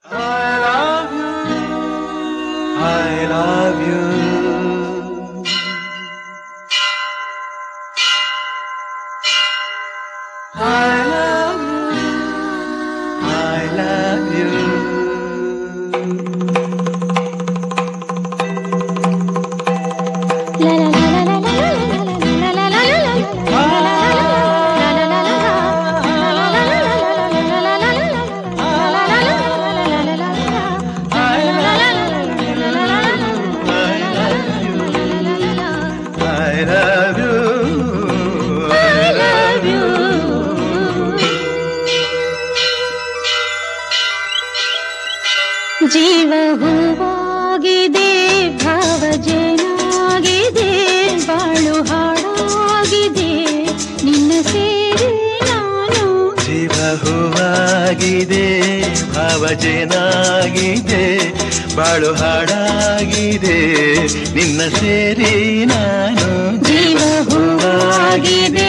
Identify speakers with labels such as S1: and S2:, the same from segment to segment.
S1: ಜೀವ ಹೂವಾಗಿದೆ, ಭಾವಜೇನಾಗಿದೆ, ಬಾಳು ಹಾಡಾಗಿದೆ, ನಿನ್ನ ಸೇರಿ ನಾನು.
S2: ಜೀವ ಹೂವಾಗಿದೆ, ಭಾವಜೇನಾಗಿದೆ, ಬಾಳು ಹಾಡಾಗಿದೆ, ನಿನ್ನ ಸೇರಿ ನಾನು.
S1: ಜೀವ ಹೂವಾಗಿದೆ,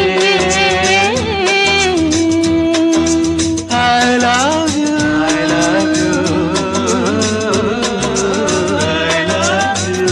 S2: I love you, I love you, I love you.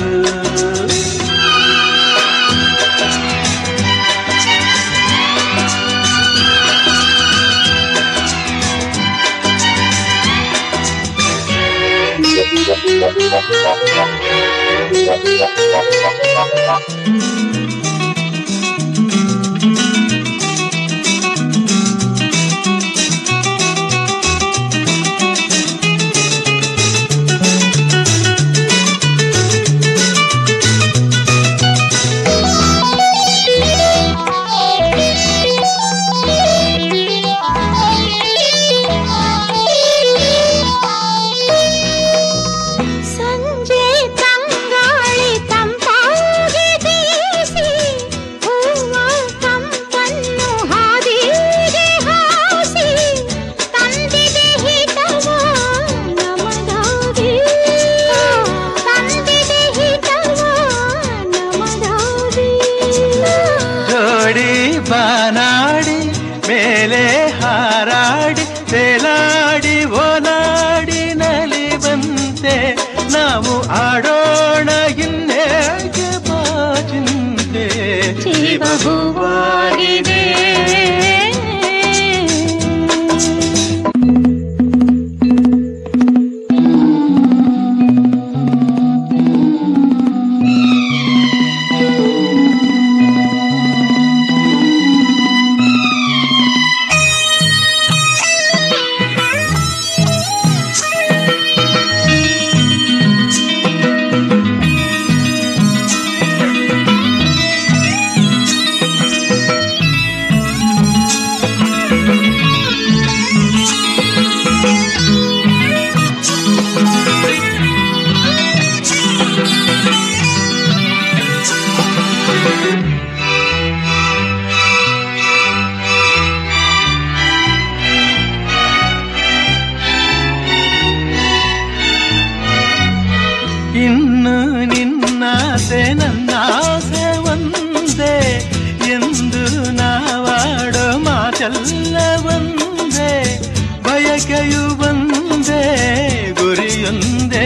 S2: ಬಾನಾಡಿ ಮೇಲೆ ಹಾರಾಡಿ ತೇಲಾಡಿ ಓಲಾಡಿ ನಲಿ ಬಂತೆ, ನಾವು ಆಡೋಣ ಇನ್ನೇಕೆ ಬಾಚಿಂತೆ.
S1: ಜೀವ ಹೂವಾಗಿದೆ,
S2: ಇನ್ನು ನಿನ್ನಾಸೆ ನನ್ನಾಸೆ ಒಂದೇ ಎಂದು ನಾವಾಡೋ ಮಾತೆಲ್ಲ ಒಂದೇ, ಬಯಕೆಯು ಒಂದೇ ಗುರಿಯೊಂದೇ,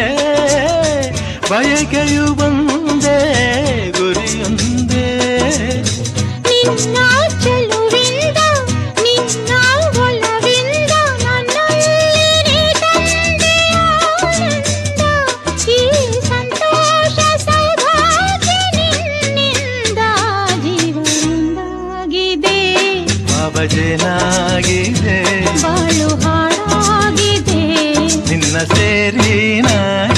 S2: ಬಯಕೆಯು ಒಂದೇ ಗುರಿಯೊಂದೇ.
S1: ನಿನ್ನ ಚೆಲುವಿಂದ, ನಿನ್ನ ಒಲವಿಂದ ನನ್ನಲ್ಲಿ ತಂದೆ ಆನಂದ, ಈ ಸಂತೋಷ ಸೌಭಾಗ್ಯ ನಿನ್ನಿಂದ. ಜೀವನದಾಗಿದೆ,
S2: ಭಾವಜೇನಾಗಿದೆ,
S1: ಬಾಳು ಹಾಡಾಗಿದೆ,
S2: ನಿನ್ನ ಸೇರಿ ನಾನು.